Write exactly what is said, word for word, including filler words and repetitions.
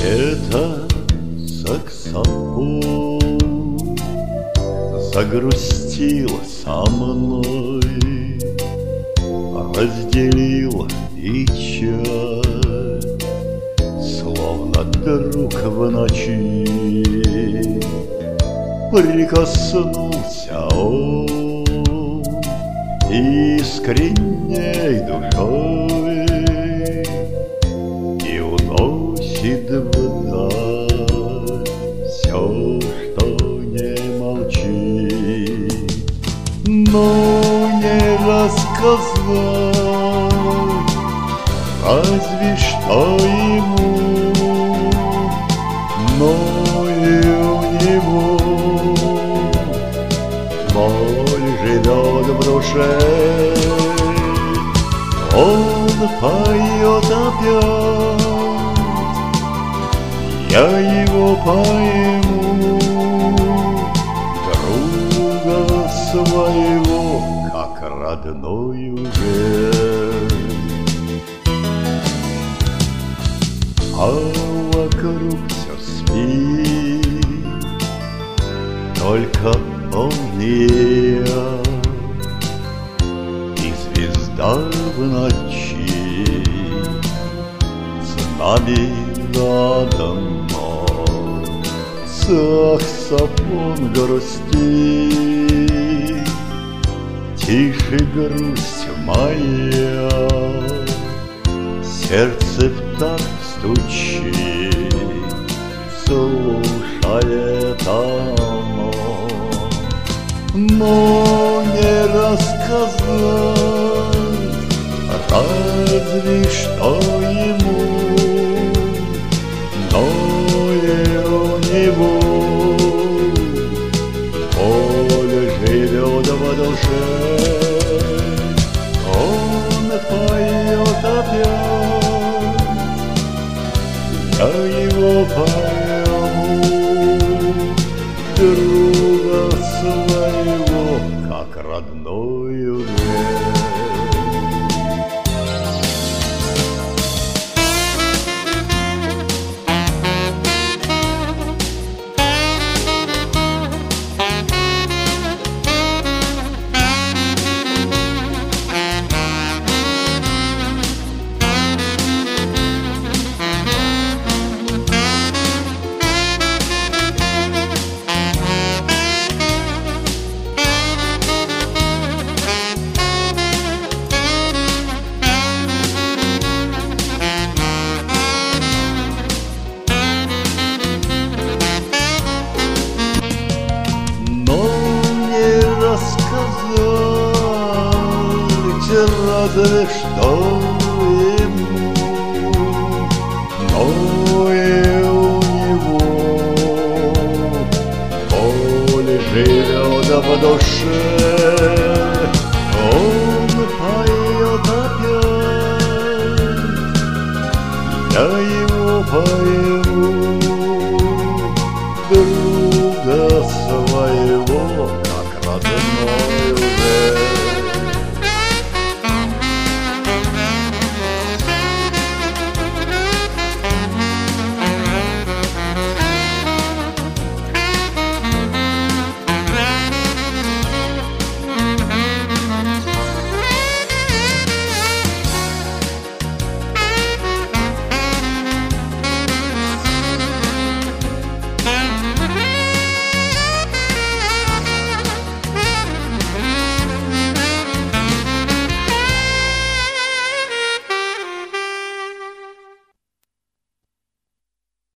Это саксофон загрустила со мной, разделила печаль, словно друг в ночи. Прикоснулся он искренней душой и уносит вдаль все, что не молчит. Но не рассказать, разве что ему, но и у него боль живет в душе. Он поет опять, я его пойму, друга своего, как родной уже. А вокруг все спит, только он и я, и звезда в ночи с нами рядом. Саксофон грустит, тише грусть моя, сердце в такт стучит, слушает оно. Но не рассказать, разве что ему, но и у него боль живет в душе. Он поет опять, я его пойму, друга своего, как родной уже. Сказать, разве что ему, но и у него боль живет в душе.